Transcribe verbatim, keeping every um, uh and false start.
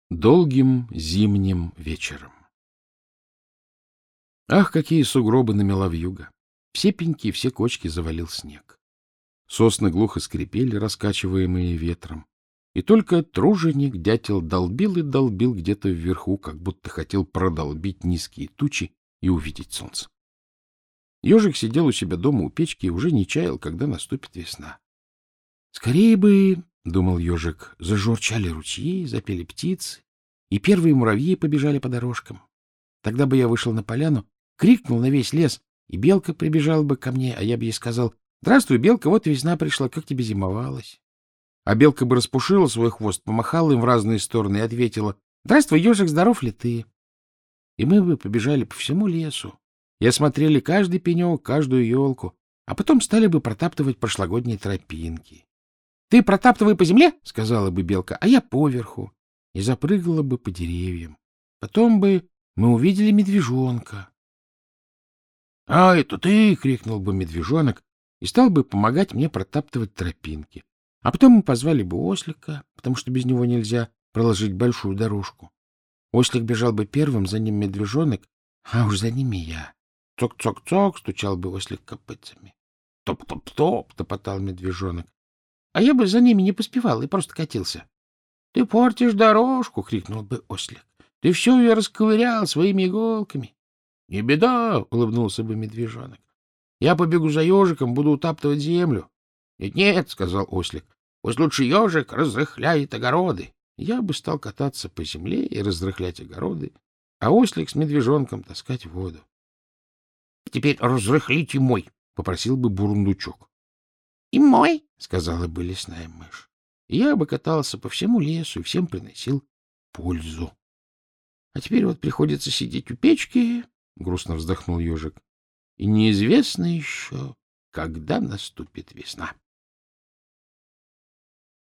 Долгим зимним вечером. Ах, какие сугробы намела вьюга! Все пеньки, все кочки завалил снег. Сосны глухо скрипели, раскачиваемые ветром. И только труженик-дятел долбил и долбил где-то вверху, как будто хотел продолбить низкие тучи и увидеть солнце. Ежик сидел у себя дома у печки и уже не чаял, когда наступит весна. Скорее бы, — думал ежик, — зажурчали ручьи, запели птицы, и первые муравьи побежали по дорожкам. Тогда бы я вышел на поляну, крикнул на весь лес, и белка прибежала бы ко мне, а я бы ей сказал: «Здравствуй, белка, вот весна пришла, как тебе зимовалось?» А белка бы распушила свой хвост, помахала им в разные стороны и ответила: «Здравствуй, ежик, здоров ли ты?» И мы бы побежали по всему лесу и осмотрели каждый пенек, каждую елку, а потом стали бы протаптывать прошлогодние тропинки. «Ты протаптывай по земле, — сказала бы белка, — а я поверху», и запрыгала бы по деревьям. Потом бы мы увидели медвежонка. — А это ты! — крикнул бы медвежонок и стал бы помогать мне протаптывать тропинки. А потом мы позвали бы ослика, потому что без него нельзя проложить большую дорожку. Ослик бежал бы первым, за ним медвежонок, а уж за ними я. Цок-цок-цок, стучал бы ослик копытцами. Топ-топ-топ, топотал медвежонок. А я бы за ними не поспевал и просто катился. — Ты портишь дорожку! — крикнул бы ослик. — Ты все ее расковырял своими иголками. — Не беда! — улыбнулся бы медвежонок. — Я побегу за ежиком, буду утаптывать землю. Нет, — Нет, — сказал ослик, — пусть лучше ежик разрыхляет огороды. Я бы стал кататься по земле и разрыхлять огороды, а ослик с медвежонком таскать воду. — Теперь разрыхлите мой! — попросил бы бурундучок. — И мой! — сказала бы лесная мышь. И я бы катался по всему лесу и всем приносил пользу. А теперь вот приходится сидеть у печки, — грустно вздохнул ежик, — и неизвестно еще, когда наступит весна.